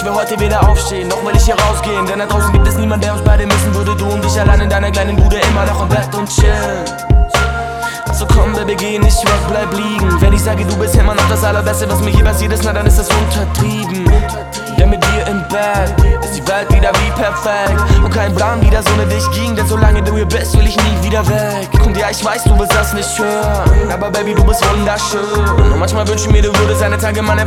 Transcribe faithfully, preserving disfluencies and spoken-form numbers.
ich will heute wieder aufstehen, noch will ich hier rausgehen. Denn da draußen gibt es niemanden, der uns beide missen würde. Du und ich allein in deiner kleinen Bude, immer noch im Bett und chillen. So komm, Baby, geh nicht weg, bleib liegen. Wenn ich sage, du bist immer noch das Allerbeste, was mir hier passiert ist, na dann ist das untertrieben. Denn mit dir im Bett ist die Welt wieder wie perfekt. Und kein Plan, wie das ohne dich ging. Denn solange du hier bist, will ich nie wieder weg. Und ja, ich weiß, du willst das nicht hören, aber Baby, du bist wunderschön. Und manchmal wünsch ich mir, du würdest eine Tage meine